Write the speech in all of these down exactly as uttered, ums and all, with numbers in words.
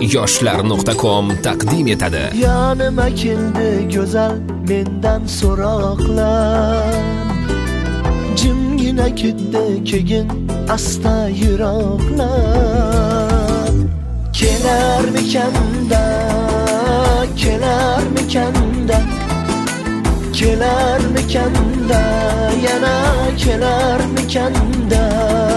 yoshlar nuqta com taqdim etadi. Yanıma keldi go'zal mendan so'roqlar, jimgina ketdi keyin asta yiroqlar. Kelarmikan-da, kelarmikan-da, kelarmikan-da, yana kelarmikan-da.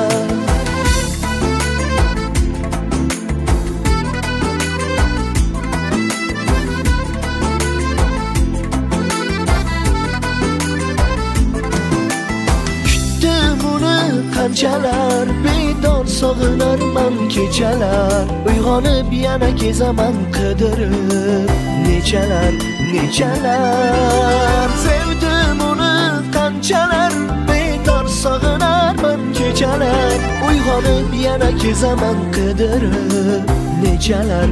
Qanchalar bedor sog'inarman kechalar, uyg'onib yana kezaman qidirib. Nechalar, nechalar sevdim uni, qanchalar bedor sog'inarman kechalar, uyg'onib yana kezaman qidirib. Nechalar,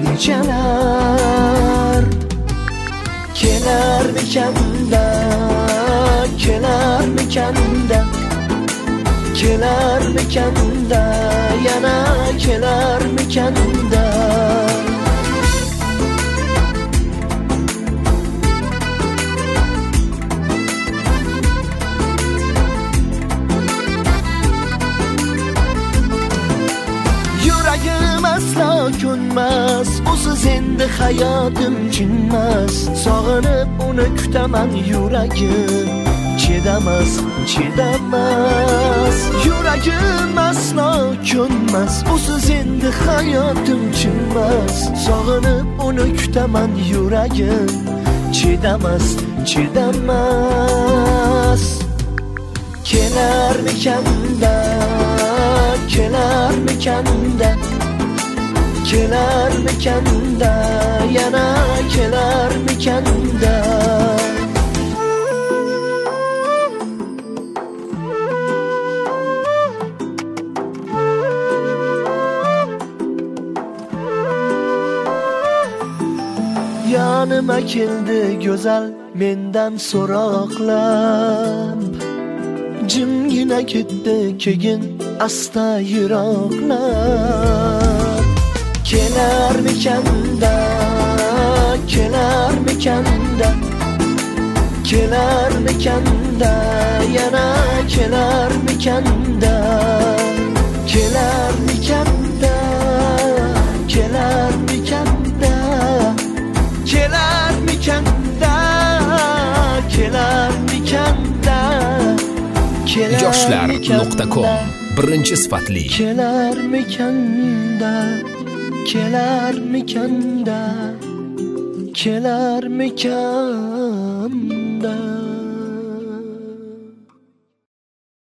nechalar kelarmikan-da, kelarmikan-da, kelarmikan-da, yana kelarmikan-da. Yuragim aslo ko'nmas, usiz endi hayotim chinmas. Sog'inib uni kutaman yuragim chidamas, chidamas. Yuragim aslo ko'nmas, usiz endi hayotim chinmas. Sog'inib uni kutaman yuragim chidamas, chidamas. Kelarmikan-da, kelarmikan-da, kelarmikan-da, yana kelarmikan-da. Yanıma keldi go'zal mendan so'roqlab, jimgina ketdi keyin asta yiroqlab. Kelarmikan-da, kelarmikan-da, kelarmikan-da, yana kelarmikan-da. Kelarmikan-da, kelarmikan-da, kelarmikan-da, kelarmikan-da, yoshlar nuqta com birinchi sifatli. Kelarmikan-da, kelarmikan-da, kelarmikan-da.